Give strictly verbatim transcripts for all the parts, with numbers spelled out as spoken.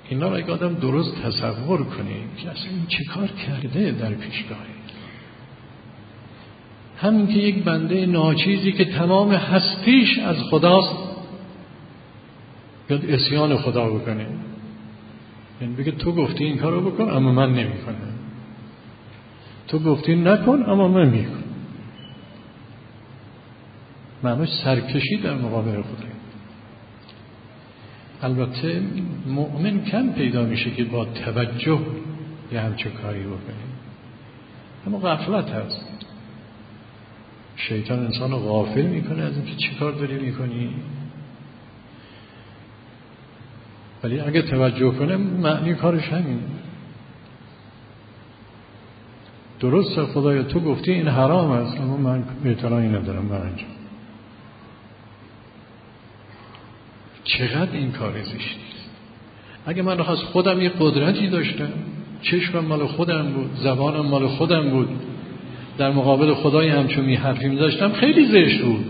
اینا را اگه آدم درست تصور کنه که اصلا این چه کار کرده در پیشگاهی، همین که یک بنده ناچیزی که تمام هستیش از خداست بیاد عصیان خدا بکنه، یعنی بگه تو گفتی این کار رو بکن اما من نمی کنم، تو گفتی نکن اما من می کنم. معناش سرکشی در مقابل خدا. البته مؤمن کم پیدا میشه که با توجه یه همچه کاری بکنه، اما غفلت هست. شیطان انسان رو غافل میکنه از اینکه چی کار داری میکنی، ولی اگه توجه کنه معنی کارش همین. درسته خدایا تو گفتی این حرام است اما من اعتراضی ندارم من انجام. چقدر این کار زشتی است. اگه من از خودم یه قدرتی داشتم، چشمم مال خودم بود، زبانم مال خودم بود، در مقابل خدای همچون می حرفی می داشتم، خیلی زشت بود.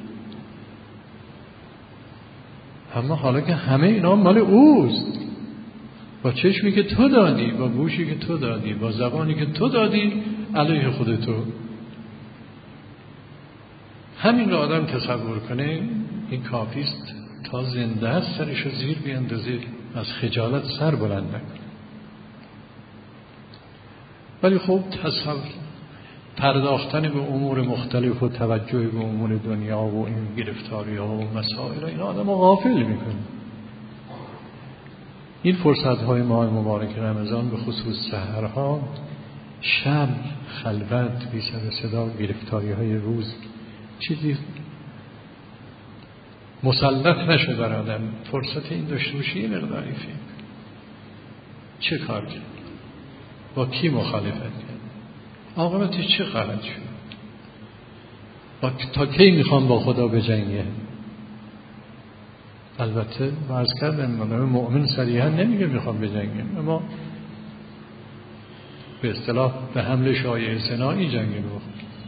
اما حالا که همه اینا مال اوست، با چشمی که تو دادی، با گوشی که تو دادی، با زبانی که تو دادی، علیه خودتو. همین رو آدم تصور کنه این کافیست تا زنده است سرشو زیر بیاندازه، از خجالت سر بلند نکنه. ولی خب تصور پرداختن به امور مختلف و توجه به امور دنیا و این گرفتاری ها و مسائل این آدم رو غافل میکنه. این فرصت های ماه مبارک رمضان به خصوص سحرها، شب خلوت بی سر صدا، گرفتاری های روز، چیزی مسلط نشه بر آدم، فرصت این داشته باشه یه مقداری فکر چه کار کرد، با کی مخالفت کرد، عاقبتش چه غلط شد، با تا کی میخوام با خدا بجنگه. البته عرض کردم مؤمن صریحا نمیگه میخوام بجنگم، اما به اصطلاح به حمل شایع سنایی جنگی رو.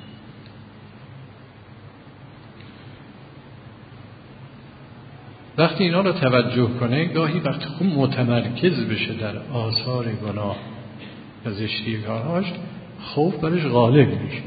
وقتی اینا رو توجه کنه، گاهی وقتی خوب متمرکز بشه در آثار گناه و زشتی کارهاش، خوف برش غالب میشه.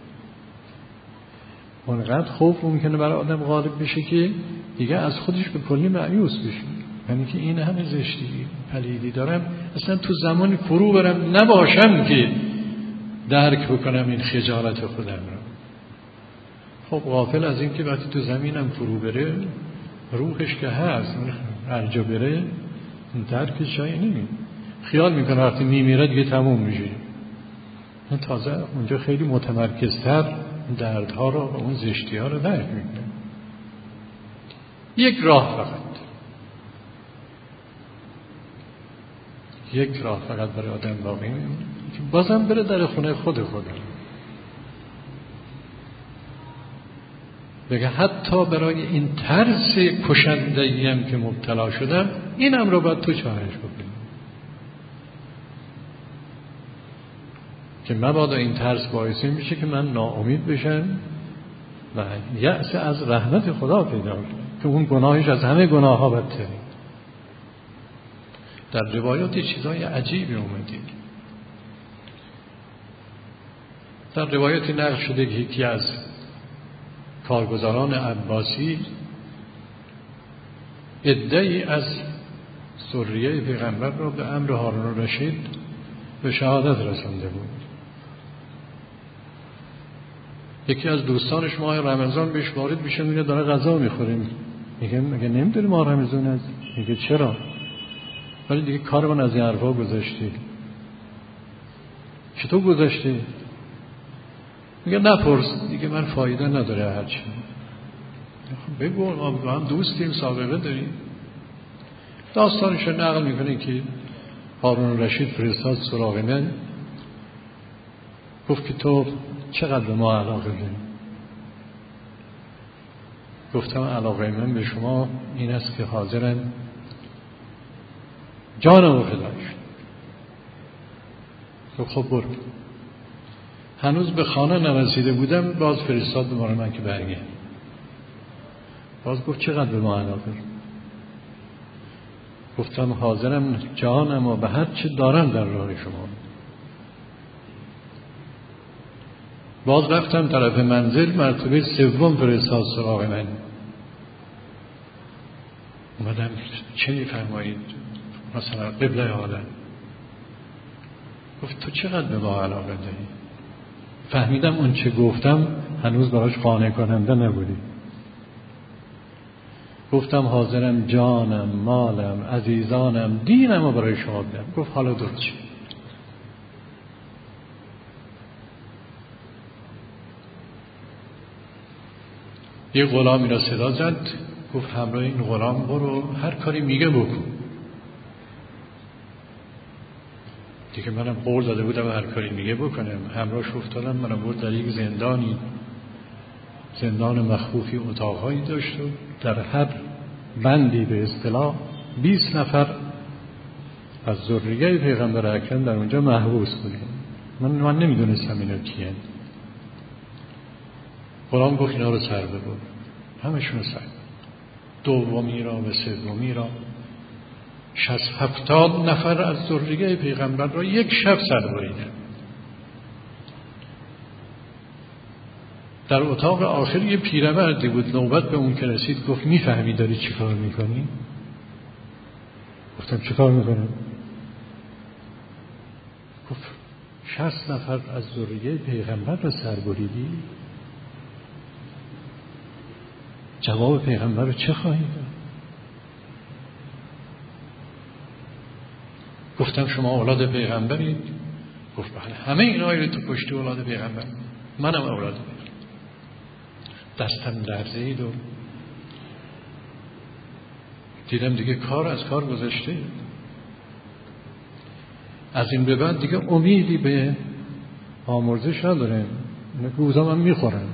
اونقدر خوف ممکنه برای آدم غالب بشه که دیگه از خودش به کلی مایوس بشه، یعنی که این همه زشتی پلیدی دارم، اصلا تو زمانی فرو برم نباشم که درک بکنم این خجالت خودم رو. خب غافل از این که وقتی تو زمینم فرو بره، روحش که هست هر جا بره درکش جایی نمید، خیال میکنه وقتی میمیره دیگه تموم میشه. تازه اونجا خیلی متمرکزتر دردها رو و اون زشتی ها رو درک میکنه. یک راه فقط یک راه فقط برای آدم باقی میمونه که بازم بره در خونه خود خودم، بگه حتی برای این ترس کشندگی هم که مبتلا شدم، اینم رو باید تو چارش بکنی که مبادا این ترس باعثی میشه که من ناامید بشم و یأس از رحمت خدا پیدا کنم که اون گناهش از همه گناه ها بدتره. در روایات چیزای عجیبی اومده. در روایاتی نقل شده که یکی از کارگزاران عباسی عده‌ای از ذریه پیغمبر را به امر هارون الرشید به شهادت رسانده بود. یکی از دوستانش ماه رمضان بهش وارد میشه، میگه داره غذا میخوریم، میگه میگه نمیدونی ماه رمضان است؟ میگه چرا؟ ولی دیگه کارمون از این حرفا گذشتی. چطور گذشتی؟ میگه نپرس دیگه، من فایده نداره هرچی. بگو ما با هم دوستیم، سابقه داریم. داستانش رو نقل میکنه که هارون الرشید فرستاد سراغ من، گفت که تو چقدر به ما علاقه داری؟ گفتم علاقه من به شما این است که حاضرم جانم رو فدا شد. گفت خب برو. هنوز به خانه نرسیده بودم باز فرستاد دوباره من که برگردم. باز گفت چقدر به ما علاقه داری؟ گفتم حاضرم جانم و به هر چه دارم در راه شما. باز رفتم طرف منزل، مرتبه سوم فرستاد سراغ من. اومدم چه می‌فرمایید؟ مثلا قبله عالم. گفت تو چقدر به ما علاقه داری؟ فهمیدم اون چه گفتم هنوز براش قانع کننده نبودی. گفتم حاضرم جانم، مالم، عزیزانم، دینم رو برای شما بدم. گفت حالا درست شد. یه غلامی را صدا زد، گفت همراه این غلام برو هر کاری میگه بکن. دیگه منم قول داده بودم هر کاری میگه بکنم. همراهش افتادم، منم برد در یک زندانی، زندان مخوفی، اتاقهایی داشت و در هر بندی به اصطلاح بیست نفر از ذریه پیغمبر اکرم در اونجا محبوس بودیم. من من نمیدونستم اینا کیه. قرآن گفت اینا رو سر ببر، همشون سر، دومی را و سومی را، شصت هفتاد نفر از ذریه پیغمبر را یک شب سر بریدن. در اتاق آخر یه پیرمردی بود، نوبت به اون که رسید گفت میفهمی داری چی کار میکنی؟ گفتم چی کار میکنم؟ گفت شصت نفر از ذریه پیغمبر را سر بریدی؟ جواب پیغمبر رو چه خواهی داد؟ گفتم شما اولاد پیغمبرید؟ گفت بله. همه اینایی تو پشت اولاد پیغمبر، منم اولاد پیغمبر. دستم لرزید و دیدم دیگه کار از کار گذشته. از این به بعد دیگه امیدی به آمرزش ندارم، روزا من میخورم.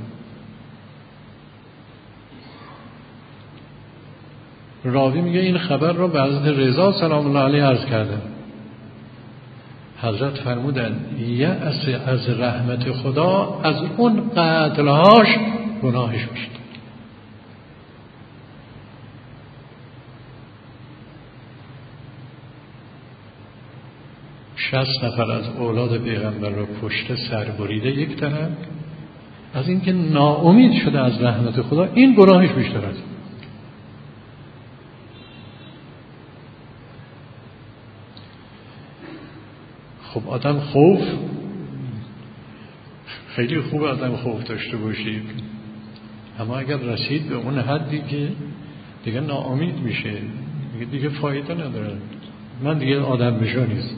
راوی میگه این خبر را به حضرت رضا سلام الله علیه عرض کردم. حضرت فرمودند یأس از رحمت خدا از اون قتلهاش گناهش بیشتر. شصت نفر از اولاد پیغمبر را کشته، سر بریده یک طرف، از اینکه ناامید شده از رحمت خدا، این گناهش بیشتر است. خب آدم خوف، خیلی خوب آدم خوف داشته باشید، اما اگر رسید به اون حدی که دیگه ناامید میشه، دیگه, دیگه فایده نداره، من دیگه آدم بشو نیست.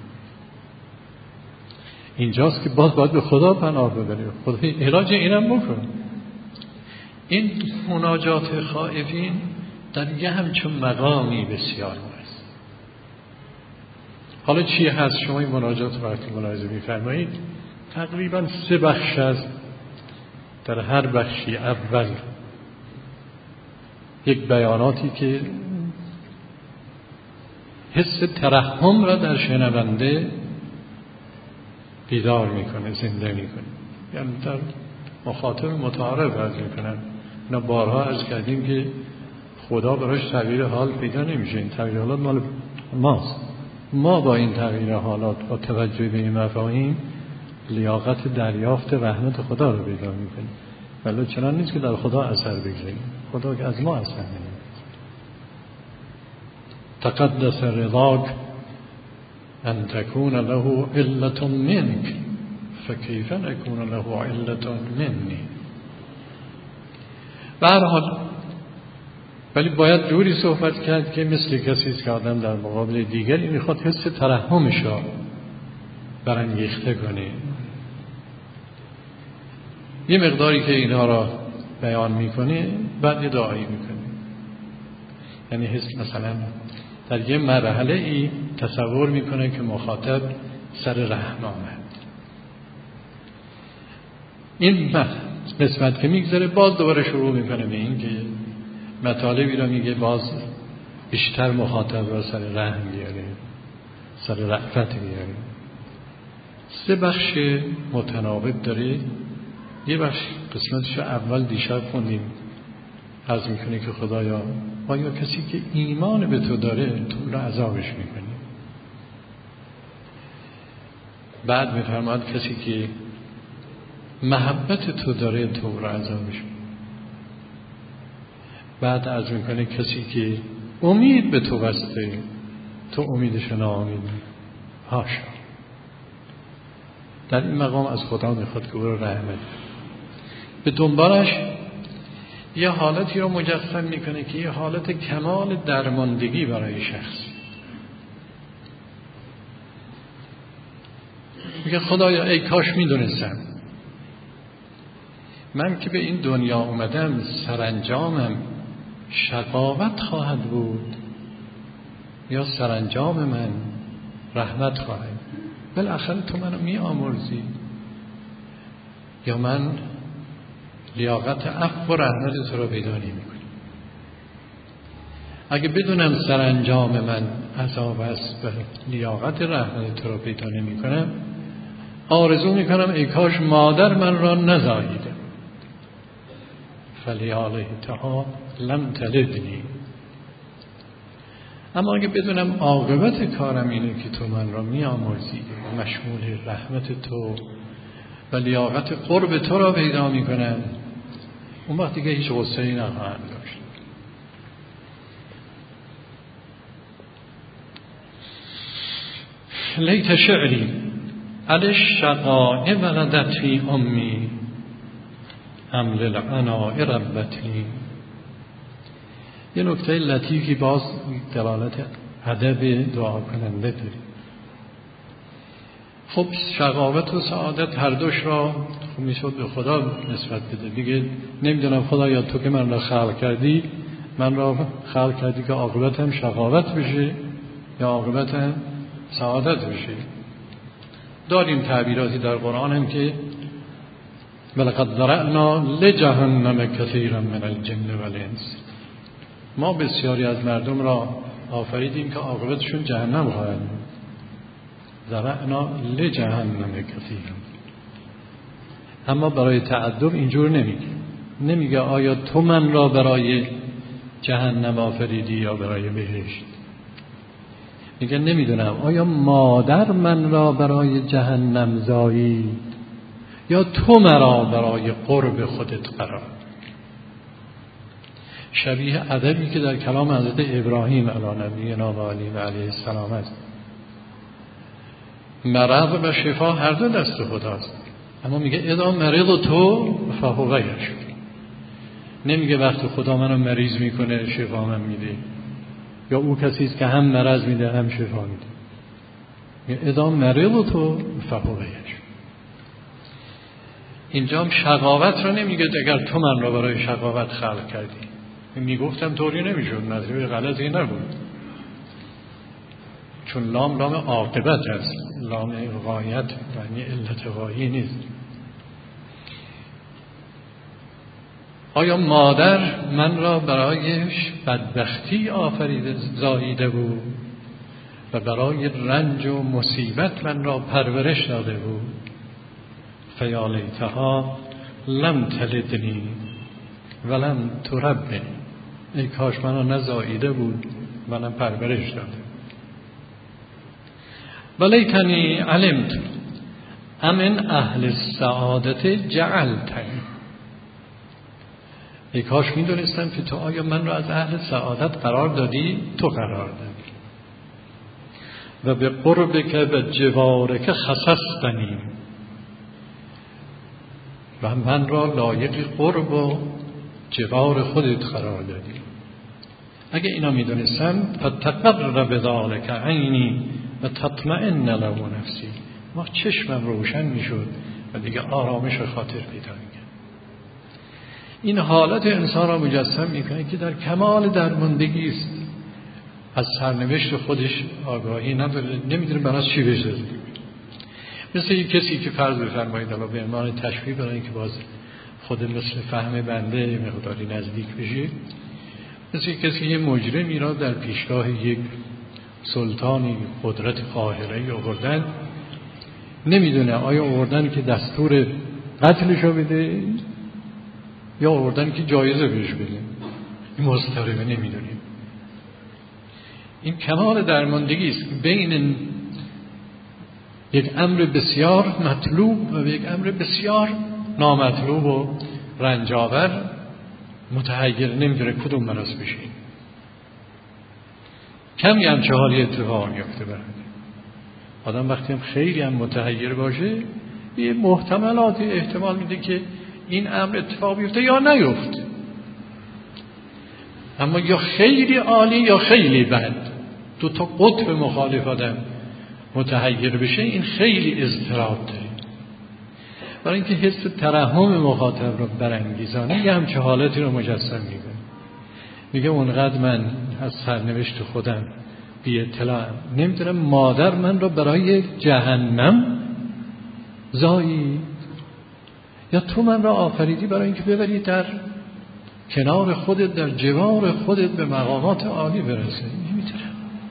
اینجاست که باز باید به خدا پناه ببریم، خدا علاج اینم بکن. این مناجات خائفین در یه همچون مقامی بسیار است. حالا چی هست؟ شما این مناجات رو وقتی ملاحظه می‌فرمایید تقریبا سه بخش است. در هر بخشی اول یک بیاناتی که حس ترحم را در شنونده بیدار میکنه، زنده میکنه. یعنی در مخاطب متعارف عرض میکنن، اینا بارها عرض کردیم که خدا براش تغییر حال پیدا نمیشه، این تغییر حالات مال ماست. ما با این تغییر حالات با توجه به این مفاهیم لیاقت دریافت رحمت خدا رو پیدا میکنیم. ولی چنان نیست که در خدا اثر بگذاریم، خدا که از ما اثر نمیگیره. تقدس رضاک ان تكون له علة منك فكيف نكون له علة مني. به هر حال ولی باید جوری صحبت کرد که مثل کسی است که آدم در مقابل دیگری میخواد حس ترحمش را برانگیخته کنه. یه مقداری که اینها را بیان میکنه بعد یه دعایی میکنه. یعنی حس مثلا در یه مرحله ای تصور میکنه که مخاطب سر رحم آمد. این قسمت که میگذره باز دوباره شروع میکنه به این که مطالبی را میگه باز بیشتر مخاطب را سر رحم بیاره، سر رأفت بیاره. سه بخش متناوب داره. یه بخش قسمتش اول دیشب خوندیم، عرض میکنه که خدایا آیا کسی که ایمان به تو داره تو رو عذابش میکنی؟ بعد میفرماد کسی که محبت تو داره تو رو عذابش میکنی. بعد عرض میکنه کسی که امید به تو بسته تو امیدش ناامید میکنی. هاشا. در این مقام از خدا میخواد که او رو رحمت. به دنبالش یه حالتی رو مجسم میکنه که یه حالت کمال درماندگی برای شخص. میگه خدایا ای کاش میدونستم من که به این دنیا اومدم سرانجامم شقاوت خواهد بود یا سرانجام من رحمت خواهد. بالاخره تو منو می آمرزی یا من لیاقت عفو و رحمت تو رو پیدا نمی‌کنم. اگه بدونم سرانجام من عذاب است و لیاقت رحمت تو رو پیدا نمی‌کنم، آرزو میکنم ای کاش مادر من را نزاییده. فلیالتها لم تلدنی. اما اگه بدونم عاقبت کارم اینه که تو من را می آمرزی و مشمول رحمت تو و لیاقت قرب تو را پیدا می کنم، اون وقت دیگه هیچ غصه‌ای نخواهم داشت. لیت شعری علی الشقاء ولدتنی امی ام للعناء ربتنی. یه نکته لطیفی باز دلالت ادب دعا کننده داری. خب شقاوت و سعادت هر دوش را خب میشد به خدا نسبت بده دیگه. نمیدونم خدا یا تو که من را خلق کردی من را خلق کردی که عاقبتم شقاوت بشه یا عاقبتم سعادت بشه. داریم تعبیراتی در قرآن هم که ولقد ذرأنا لجهنم کثیرا من الجن والانس. ما بسیاری از مردم را آفریدیم که عاقبتشون جهنم خواهد بود. ذرأنا لجهنم کثیرا. اما برای تعدب اینجور نمیگه. نمیگه آیا تو من را برای جهنم آفریدی یا برای بهشت. میگه نمیدونم آیا مادر من را برای جهنم زایید یا تو مرا برای قرب خودت قرار. شبیه ادبی که در کلام حضرت ابراهیم علی نبینا و علیه السلام است. مرض و شفا هر دو دست خداست، اما میگه اذا مرض تو فهو یشفی. نمیگه وقتی خدا منو مریض میکنه شفا من میده، یا او کسی است که هم مرض میده هم شفا میده. میگه اذا مرض تو فهو یشفی. اینجا هم شقاوت رو نمیگه اگر تو من را برای شقاوت خلق کردی. میگفتم طوری نمیشد، نظریه غلطی نبود، چون لام لام عاقبت است، لام غایت یعنی علت غایی نیست. آیا مادر من را برایش بدبختی آفریده زاییده بود و برای رنج و مصیبت من را پرورش داده بود؟ فیالیتها لم تلدنی ولم تربنی. ای کاش من را نزاییده بود ولم پرورش داده. ولیتنی علمت امن اهل السعادت جعلتنی. ای کاش میدونستم که تو آیا من را از اهل سعادت قرار دادی؟ تو قرار دادی. و به قربک و جوارک خصصتنی. و من را لایق قرب و جوار خودت قرار دادی. اگه اینا میدونستم فتقر بذالک عینی و تطمئن له نفسی، ما چشمم روشن میشد و دیگه آرامش خاطر پیدا میکرد. این حالت انسان را مجسم میکنه که در کمال درماندگی است، از سرنوشت خودش آگاهی نداره، نمیدونه براش چی بشه. مثل یک کسی که فرض بفرمایید الان به عنوان تشبیه برای اینکه باز خود مثل فهم بنده مقداری نزدیک بشه، مثل یک کسی یه مجرمی را در پیشگاه یک سلطانی قدرت قاهره‌ای آوردن، نمیدونه آیا آوردن که دستور قتلشو بده یا آوردن که جایزه بهش بده. این مضطربه، نمیدونیم. این کمال درماندگی است بین یک امر بسیار مطلوب و یک امر بسیار نامطلوب و رنجاور متحیر نمیدونه کدوم مناسب بشه. کمی هم چه حالی اتفاق میفته برای آدم وقتی هم خیلی هم متحیر باشه یه محتملاتی احتمال میده که این امر اتفاق بیفته یا نیفته، اما یا خیلی عالی یا خیلی بد، دو تا قطب مخالف آدم متحیر بشه این خیلی اضطراب داره. برای اینکه حس ترحم مخاطب رو برانگیزانه یه همچه حالتی رو مجسم میکنه. میگه اونقدر من از سرنوشت خودم بی اطلاعم، نمیدونم مادر من رو برای جهنم زایی یا تو من را آفریدی برای اینکه ببری در کنار خودت، در جوار خودت به مقامات عالی برسه. نمیدونم.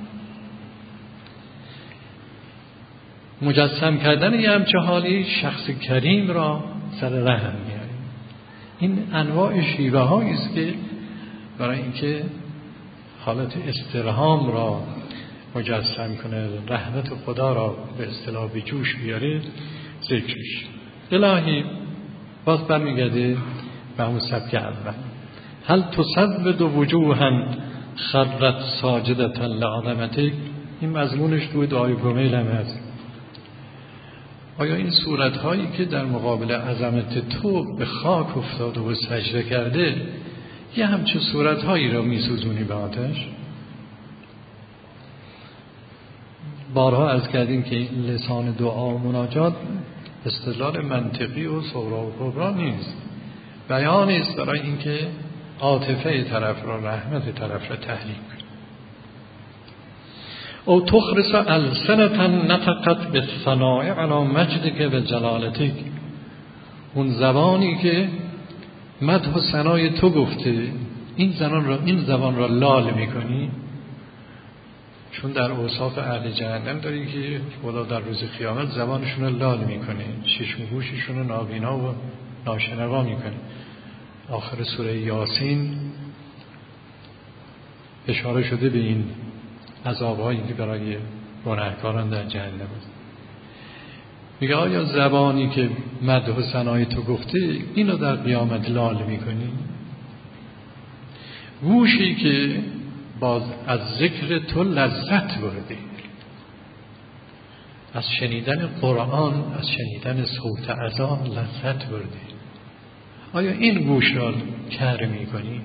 مجسم کردن یه همچه حالی شخص کریم را سر رحم میاره. این انواع شیوه هایی است که برای اینکه حالت استرهام را مجسم کنه، رحمت خدا را به اصطلاح به جوش بیاره ذکرش. الهی باز برمیگرده به همون سبک اول، هل تصود وجوها خرت ساجدة لعظمتک. این مضمونش توی دعای گمیل هم هست. آیا این صورت هایی که در مقابل عظمت تو به خاک افتاده و سجده کرده یه همچه صورت هایی را می سوزونی به آتش؟ بارها عرض کردیم که این لسان دعا و مناجات استدلال منطقی و صغرا و کبرا نیست، بیانی است برای اینکه عاطفه طرف را، رحمت طرف را تحریک کنی. او تخرس السنة نطقت بالثناء علی مجدک و جلالتک. اون زبانی که مدح و ثنای تو گفته، این زبان را این زبان را لال میکنی. چون در اوصاف اهل جهنم داری که خدا در روز قیامت زبانشون رو لال میکنه، چشم و گوششون رو نابینا و ناشنوا میکنه. آخر سوره یاسین اشاره شده به این عذاب‌هایی که برای گناهکاران در جهنم است. میگه آیا زبانی که مدح و ثنای تو گفته اینو در قیامت لال میکنی؟ گوشی که باز از ذکر تو لذت برده، از شنیدن قرآن، از شنیدن صوت اذان لذت برده، آیا این گوش را کر میکنی؟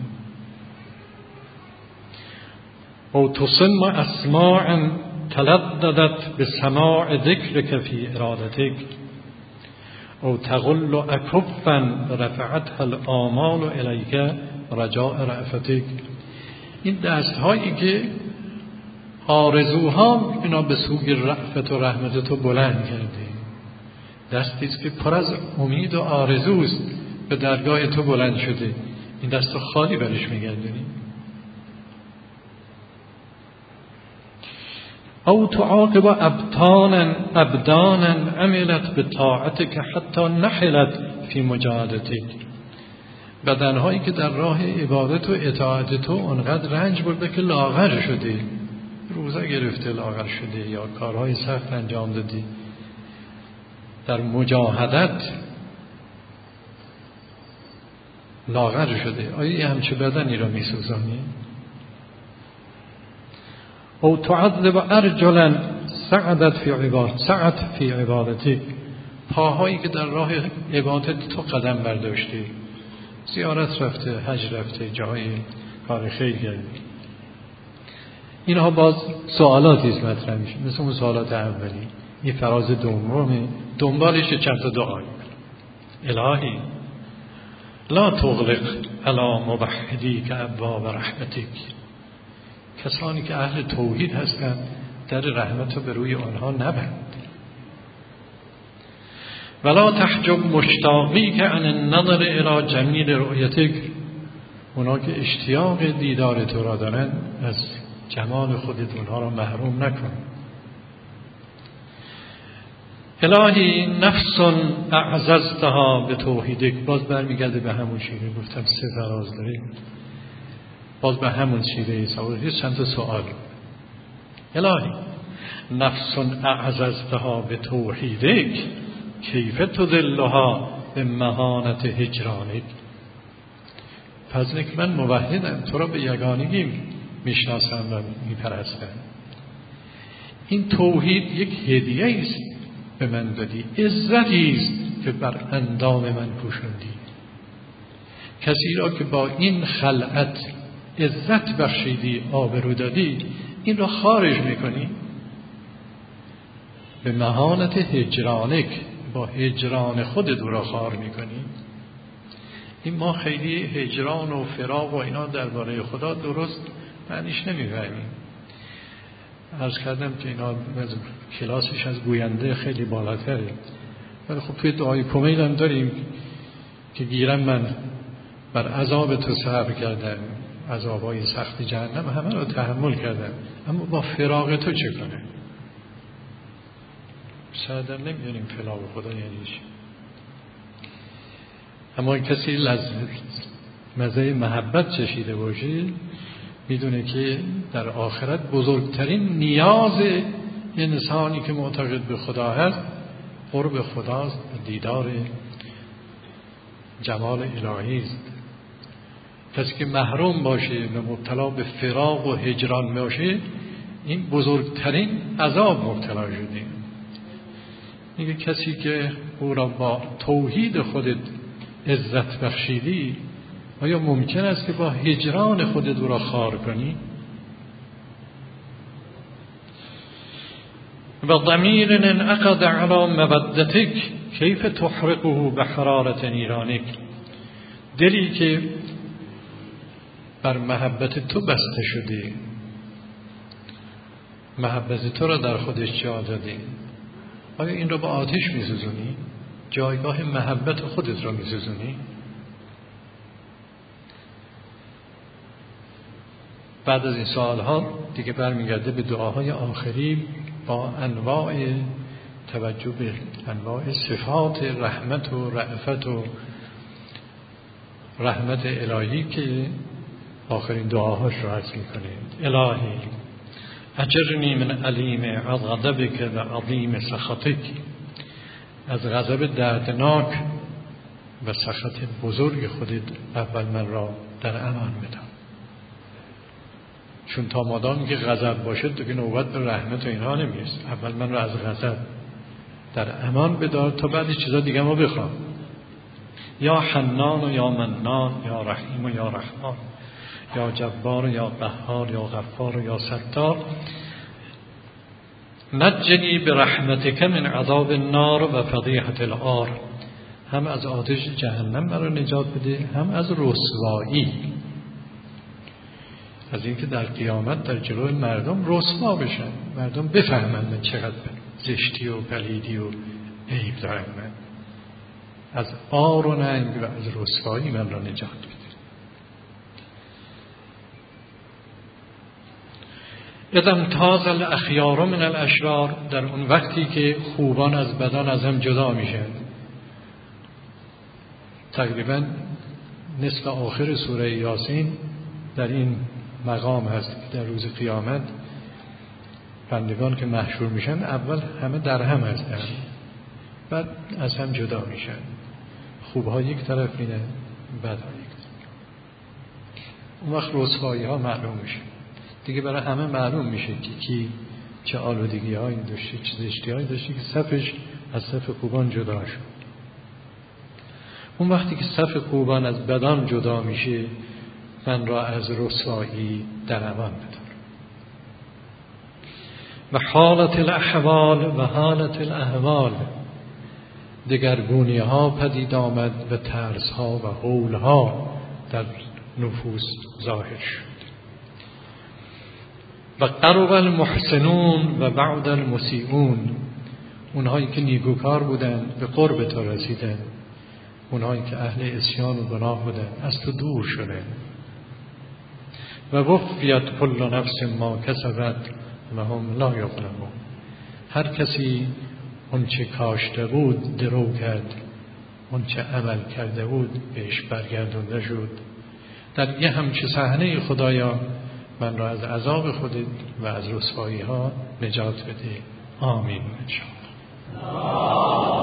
او تصم اسماع تلددت به سماع ذکرک فی ارادتک. او تغل اکفا رفعتها الآمال الیک رجاء رأفتک. این دست هایی که آرزوها اینا به سوی رأفت و رحمت تو بلند کرده، دستی است که پر از امید و آرزوست به درگاه تو بلند شده، این دست خالی برش میگردونی؟ او تعاقب ابطانا ابدانا عملت به طاعتک حتی نحلت فی مجاهدتک. بدنهایی که در راه عبادت و اطاعت تو انقدر رنج برده که لاغر شده، روزه گرفته لاغر شده یا کارهای سخت انجام دادی، در مجاهدت لاغر شده، آیا یه همچه بدنی را می سوزانی؟ او تعذب ارجلا سعدت فی عبادت سعت فی عبادتک. پاهایی که در راه عبادت تو قدم برداشتی، زیارت رفته، حج رفته، جای کار خیر کردی، اینها باز سوالاتی است مطرح میشه، مثل اون سوالات اولی. این فراز دومه، دنبالش چند تا دعا. الهی لا تغلق علی موحدی که ابواب رحمتک. کسانی که اهل توحید هستند در رحمت رو به روی آنها نبند. ولا تحجب مشتاقی که عن النظر الی جمیل رؤیتک. اونا که اشتیاق دیدار تو را دارن از جمال خودت اونها را محروم نکن. الهی نفس اعززتها به توحیدک. باز برمیگرده به همون شیوه، گفتم سه فراز داریم، باز به همون شیوه سوال. چند تا سوال. الهی نفس اعززتها به توحیدک کیف تذلها به مهانت هجرانک. فضل که من موحدم، تو را به یگانگی میشناسم و میپرستم. این توحید یک هدیه است به من دادی، عزتی است که بر اندام من پوشوندی. کسی را که با این خلعت عزت بخشیدی، آبرو دادی، این را خارج میکنی به مهانت هجرانک، با هجران خود او را خار میکنی. این ما خیلی هجران و فراق و اینا درباره خدا درست معنیش نمیفهمیم. عرض کردم که اینا کلاسش از گوینده خیلی بالاتره، ولی خب توی دعای کمیل هم داریم که گیرم من بر عذاب تو صبر کردم، عذابای سخت جهنم همه رو تحمل کردم، اما با فراق تو چه کنه؟ شاید نمیدونیم فراق خدا یعنی چی. اما کسی لذت مزه محبت چشیده باشه میدونه که در آخرت بزرگترین نیاز انسانی که معتقد به خدا هست قرب خداست، دیدار جمال الهی است. کسی که محروم باشه و مبتلا به فراق و هجران باشه این بزرگترین عذاب مبتلا شده. میگه کسی که او را با توحید خودت عزت بخشیدی، آیا ممکن است که با هجران خودت او را خار کنی؟ و ضمیر انعقد علی مودتک کیف تحرقه بحرارة نیرانک. دلی که بر محبت تو بسته شده، محبت تو را در خودش جا داده، آیا این را با آتش می‌سوزونی؟ جایگاه محبت خودت را می‌سوزونی؟ بعد از این سوالها دیگه برمیگرده به دعاهای آخری با انواع توجه به انواع صفات رحمت و رأفت و رحمت الهی که آخرین دعاهاش رو عرض میکنه. الهی اجرنی من علیم غضبک و عظیم سخطک. از غضب دردناک و سخط بزرگ خودت اول من را در امان بدم، چون تا مادامی که غضب باشه دیگه نوبت به رحمت و اینها نمیرسه. اول من را از غضب در امان بدار تا بعد چیزا دیگه ما بخوام. یا حنان و یا منان، یا رحیم و یا رحمان، یا جبار و یا قهار، یا غفار و یا ستار. نجنی برحمتک من عذاب النار و فضیحة العار. هم از آتش جهنم مرا نجات بده، هم از رسوایی، از اینکه در قیامت در جلوی مردم رسوا بشن، مردم بفهمن من چقدر زشتی و پلیدی و عیب دارم. من از عار و ننگ و از رسوایی من را نجات بده. اذا امتاز الاخیار من الاشرار. در اون وقتی که خوبان از بدان از هم جدا میشن، تقریبا نصف آخر سوره یاسین در این مقام هست که در روز قیامت بندگان که محشور میشن اول همه در هم هستن، بعد از هم جدا میشن. خوبها یک طرف میرن، بدها یک طرف. اون وقت رسوایی ها معلوم میشه دیگه، برای همه معلوم میشه که کی چه آلودگی هایی داشته، چه زشتی هایی داشته که صفش از صف خوبان جدا شد. اون وقتی که صف خوبان از بدان جدا میشه، من را از رسوایی در امان بدار. و حالت الاحوال و حالت الاحوال. دگرگونی ها پدید آمد و ترس ها و هول ها در نفوس ظاهر شد. و قرب المحسنون و بعد المسیئون. اونهایی که نیکوکار بودن به قرب تو رسیدن، اونهایی که اهل عصیان و گناه بودن از تو دور شدن. و وفیت کل نفس ما کسبت و هم لا یظلمون. هر کسی اون چه کاشته بود درو کرد، اون چه عمل کرده بود بهش برگردونده شد. در یه همچه صحنه خدایا من را از عذاب خودت و از رسوایی ها نجات بده. آمین. انشاءالله.